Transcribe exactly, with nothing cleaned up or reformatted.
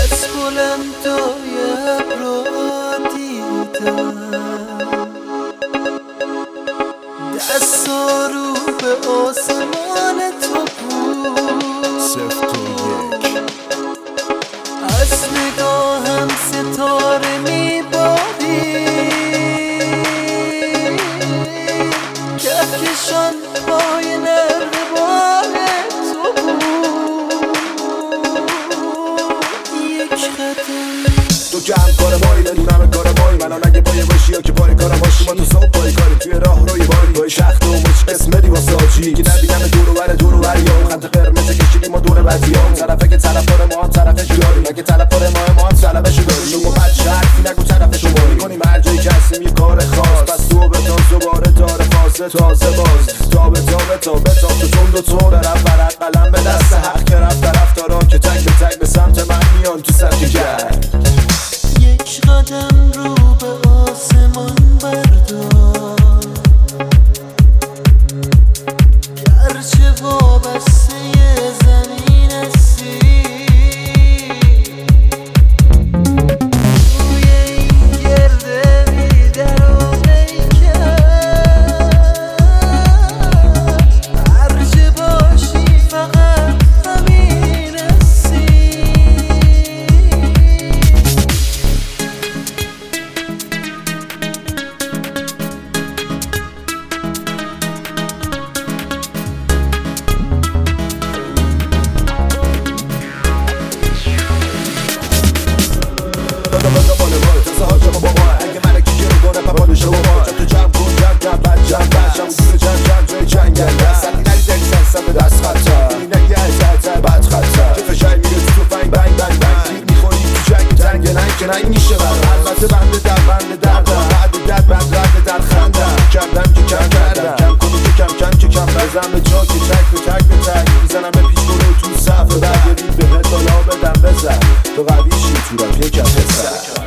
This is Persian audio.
از بلندای ابرا دیدم دستا رو به آسمان تو بود سفت و یک از نگاهم ستاره میباری کهکشان پای نردبان تو بود یک قدم تو که هم کار بایی ندونم کار بایی منو نگه پای باشی یا که پای کارم باشی ما تو صبح پای کاری توی راه روی باری پای شخت و مچ اسمدی واسه آجی که نبینم دور و بر دور و بریام خط قرمز کشیدیم و دور بدیام طرفه که طرفدار ما هم طرفش داریم اگه طرفدار ما ما هم طرفشو داریم شما بچه حرفی نگو طرفشو باری کنیم هر جایی که هستیم یه کار خاص پس تو به تاز دوباره داره فاصله تازه باز تا به تا به تا به تا تو تند و تو درم برق قلم به دست حق که رفت طرفدارا که تک به تک به سمت من میان تو سطح گرد یک قدم رو به آسمان بردار گرچه وابسته زمین هستی توی این گرده بی در و پیکر هر چه باشی فقط همین هستی اگه من کی رو کنه پا بشه بابا تو جمع کن جمع جمع بعد جمع بعد جمع کن جمع جمع جای جنگل دستم نری داری سرسم به دست خطر این نگه خطر بعد خطر که فشای میره تو فنگ بنگ بنگ بنگ تیر میخوری تو جنگ تنگ ننگ که ننگ میشه برم البته بنده در بنده دردم بعد درد بند رد در خندم کردم که کم کردم کم کنی که کم کم که کم بزن به جا که تک به تک به تک میزنم به پیش برو تو صف و برگرید به هد بالا بدم بزن تو قوی شی تو رفیه کم بزن